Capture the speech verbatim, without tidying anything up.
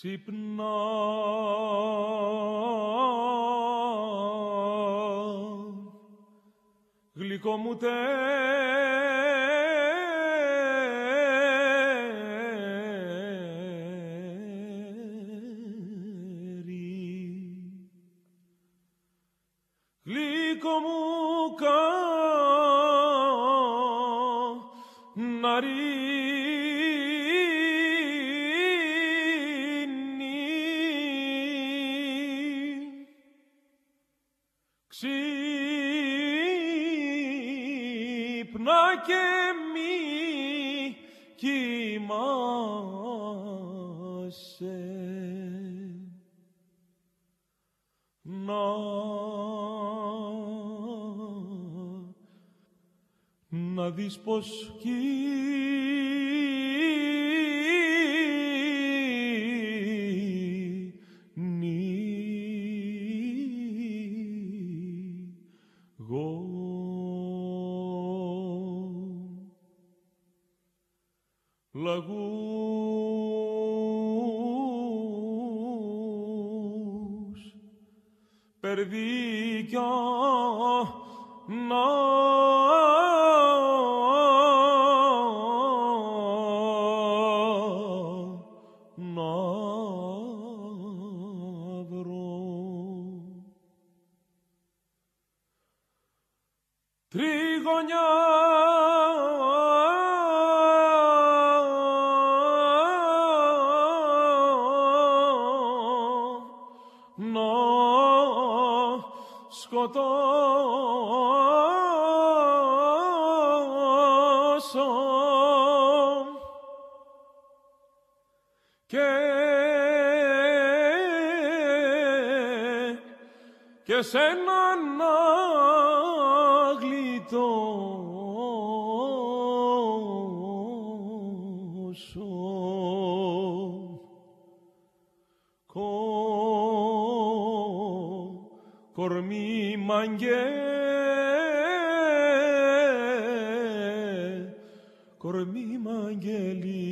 Ξυπνά, γλυκό μου τέρι, γλυκό μου καναρί. Ξύπνα και μη κοιμάσαι, να, να δεις πως λαγούς, περδίκια να να βρω. Τριγωνιά να σκοτώσω και και σένα να γλιτώσω. Κορμί μαγκέ, κορμί μαγγελί.